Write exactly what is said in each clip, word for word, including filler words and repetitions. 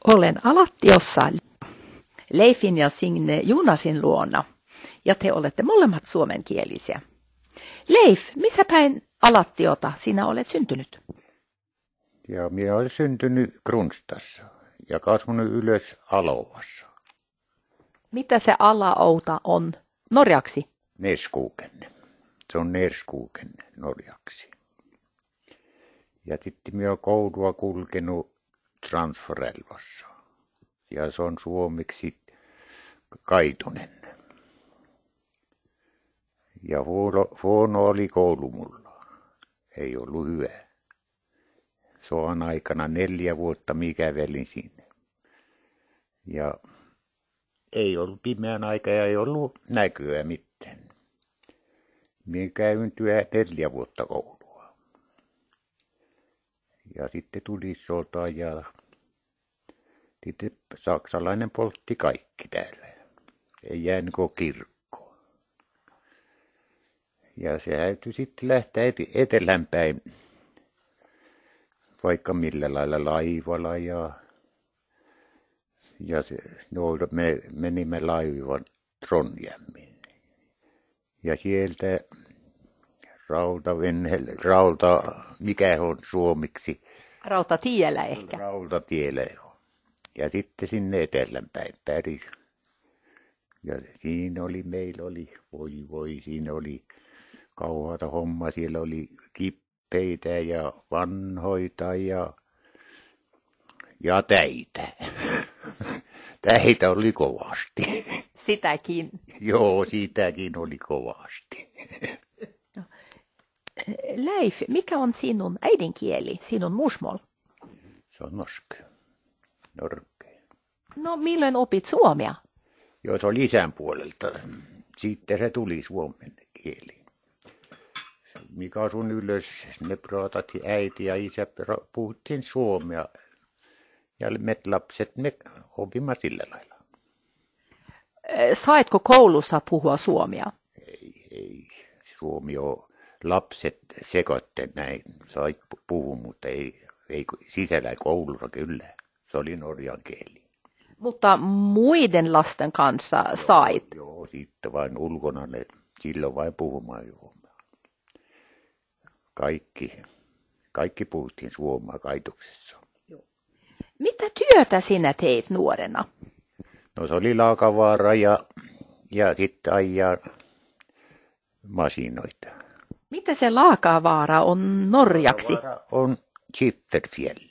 Olen Alattiossa Leifin ja Signe Junasin luona, ja te olette molemmat suomenkielisiä. Leif, missä päin Alattiota sinä olet syntynyt? Ja minä olen syntynyt Krunstassa ja kasvanut ylös Alovassa. Mitä se Alaouta on norjaksi? Neskuken. Se on Neskuken norjaksi. Ja sitten minä olen koulua kulkenut Transforelvassa. Ja se on suomeksi Kaitunen. Ja huono, huono oli koulu mulla. Ei ollut hyvä. Sodan aikana neljä vuotta minä kävelin sinne. Ja ei ollut pimeän aika ja ei ollut näköä mitään. Minä käyn työ neljä vuotta koulua. Ja sitten tuli sota ja sitten saksalainen poltti kaikki täällä. Ei jäänyt kuin kirkko. Ja se täytyi sitten lähteä etelänpäin, vaikka millä lailla laivalla ja, ja se, no, me menimme laivan Trondheimiin. Ja sieltä rautavenhelle, rauta, mikä on suomeksi? Rautatiellä ehkä. Rautatiellä. Ja sitten sinne etelänpäin päris. Ja siinä oli, meillä oli, voi voi, siinä oli kauheata homma. Siellä oli kippeitä ja vanhoita ja, ja täitä. Täitä oli kovasti. Sitäkin. Joo, sitäkin oli kovasti. No. Leif, mikä on sinun äidinkieli, sinun mursmål? Se on norska. Norke. No milloin opit suomea? Joo, se oli isän puolelta. Sitten se tuli suomen kieli. Mikä asun ylös, ne praatatti äiti ja isä, puhuttiin suomea. Ja me lapset, me opimme sillä lailla. Saitko koulussa puhua suomea? Ei, ei. Suomi on, lapset sekoitte näin, sait puhua, mutta ei, ei sisällä koulussa kyllä. Se oli norjan kieli. Mutta muiden lasten kanssa sait? Joo, joo, sitten vain ulkona ne, silloin vain puhumaan suomea. Kaikki, kaikki puhuttiin suomea Kaituksessa. Mitä työtä sinä teit nuorena? No se oli laakavaara ja, ja sitten ajaa masinoita. Mitä se laakavaara on norjaksi? Laakavaara on Schifferfjäll.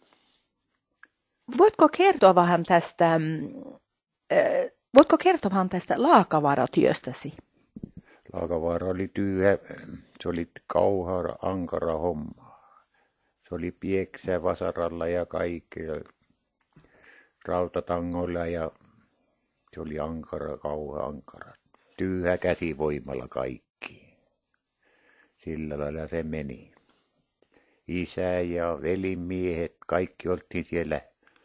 Voitko kertoa vähän tästä, äh, voitko kertoa vähän tästä laakavaaratyöstäsi? Laakavaara oli työ, se oli kauhea, ankara homma. Se oli pieksää vasaralla ja kaikkea rautatangoilla ja se oli ankara, kauhea ankara. Tyyhä käsivoimalla kaikki. Sillä lailla se meni. Isä ja velimiehet, kaikki oltiin siellä,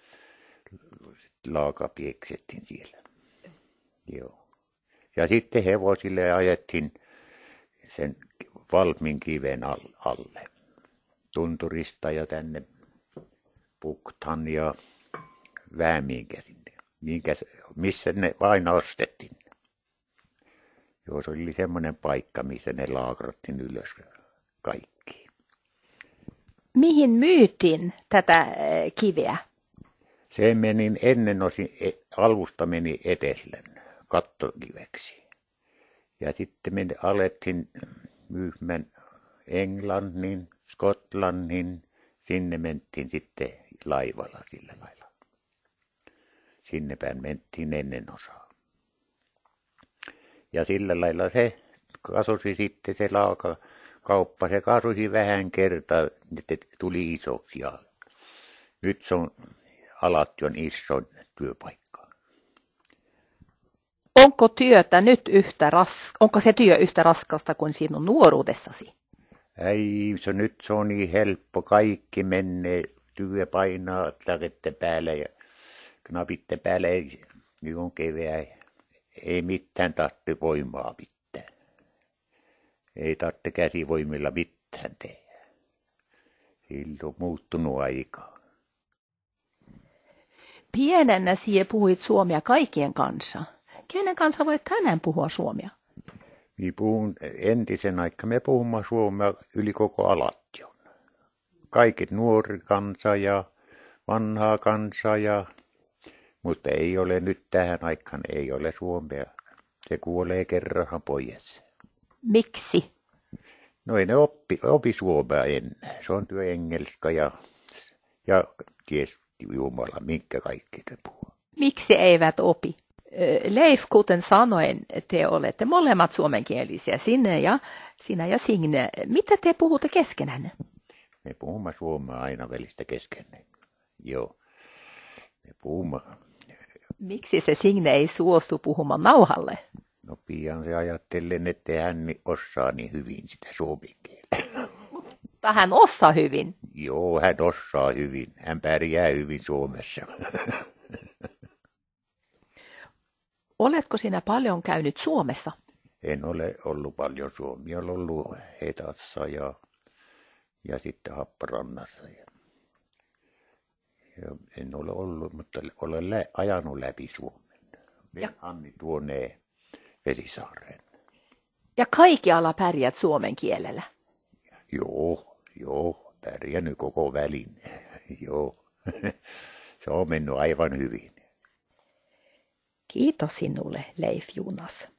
laakapieksettiin siellä. Joo. Ja sitten hevosille ajettiin sen Valmin kiven alle. Tunturista ja tänne Puktan ja Väämiinkä sinne. Minkä, missä ne vain ostettiin. Joo, se oli semmoinen paikka, missä ne laakrattiin ylös kaikki. Mihin myytiin tätä kiveä? Se meni ennen osin, alusta meni Etelän kattokiveksi. Ja sitten me alettiin myymään Englannin, Skotlannin, sinne mentiin sitten laivalla sillä lailla. Sinne päin mentiin ennen osaa. Ja sillä lailla se kasoi sitten se laakakauppa, se kasoi vähän kertaa, että tuli isoksi ja nyt se on Alattion iso työpaikka. Onko työtä nyt yhtä ras... Onko se työ yhtä raskasta kuin sinun nuoruudessasi? Ei, se nyt se on niin helppo. Kaikki menee, työ painaa takette päälle ja knapitte päälle, ei, niin on keveä. Ei mitään tarvitse voimaa pitää. Ei tarvitse käsivoimilla mitään tehdä. Silloin on muuttunut aikaa. Pienenä sie puhuit suomea kaikkien kanssa. Kenen kanssa voit tänään puhua suomea? Minä puhun entisen aikaa, me puhumme suomea yli koko Alattion. Kaiket nuori kansa ja vanhaa kansaa, ja, mutta ei ole nyt tähän aikaan, ei ole suomea. Se kuolee kerran pois. Miksi? No ei ne oppi, opi suomea enää. Se on työ engelska ja, ja ties Jumala, minkä kaikki te puhuu. Miksi eivät opi? Leif, kuten sanoin, te olette molemmat suomenkielisiä, sinne ja, sinä ja Signe. Mitä te puhutte keskenään? Me puhumme suomea aina välistä keskenään. Joo, me puhumme. Miksi se Signe ei suostu puhumaan nauhalle? No pian se ajattelen, että hän osaa niin hyvin sitä suomen kieltä. Hän osaa hyvin. Joo, hän osaa hyvin. Hän pärjää hyvin Suomessa. Oletko sinä paljon käynyt Suomessa? En ole ollut paljon Suomia. Olen ollut Hetassa ja, ja sitten Happarannassa. Ja, ja en ole ollut, mutta olen lä- ajanut läpi Suomen. Ja Anni tuonne Vesisaareen. Ja kaikkialla pärjät suomen kielellä? Joo, joo, pärjännyt koko välin. Joo, se on mennyt aivan hyvin. Kiitos sinulle, Leif Jonas.